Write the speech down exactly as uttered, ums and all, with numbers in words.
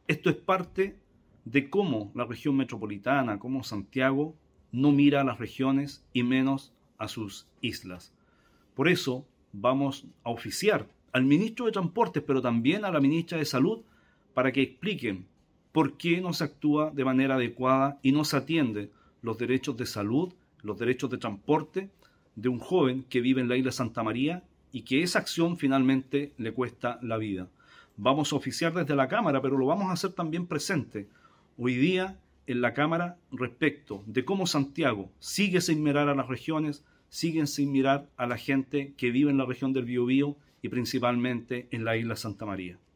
Esto es parte de cómo la región metropolitana, cómo Santiago, no mira a las regiones y menos a sus islas. Por eso vamos a oficiar al ministro de Transportes, pero también a la ministra de Salud, para que expliquen por qué no se actúa de manera adecuada y no se atiende los derechos de salud, los derechos de transporte de un joven que vive en la isla Santa María y que esa acción finalmente le cuesta la vida. Vamos a oficiar desde la Cámara, pero lo vamos a hacer también presente hoy día en la Cámara respecto de cómo Santiago sigue sin mirar a las regiones, siguen sin mirar a la gente que vive en la región del Biobío y principalmente en la isla Santa María.